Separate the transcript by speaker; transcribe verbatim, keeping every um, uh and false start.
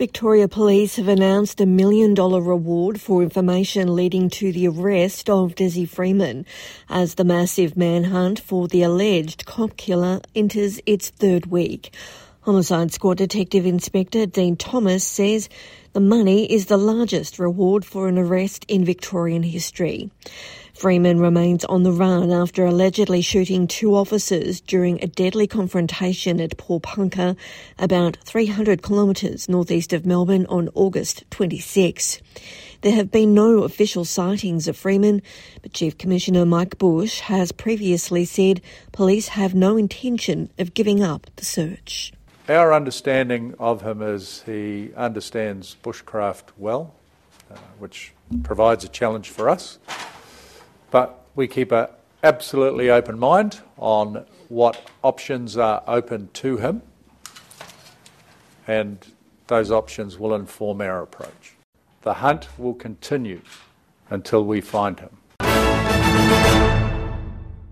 Speaker 1: Victoria Police have announced a million dollar reward for information leading to the arrest of Desi Freeman as the massive manhunt for the alleged cop killer enters its third week. Homicide Squad Detective Inspector Dean Thomas says the money is the largest reward for an arrest in Victorian history. Freeman remains on the run after allegedly shooting two officers during a deadly confrontation at Paulpunka, about three hundred kilometres northeast of Melbourne on August twenty-sixth. There have been no official sightings of Freeman, but Chief Commissioner Mike Bush has previously said police have no intention of giving up the search.
Speaker 2: Our understanding of him is he understands bushcraft well, uh, which provides a challenge for us. But we keep an absolutely open mind on what options are open to him, and those options will inform our approach. The hunt will continue until we find him.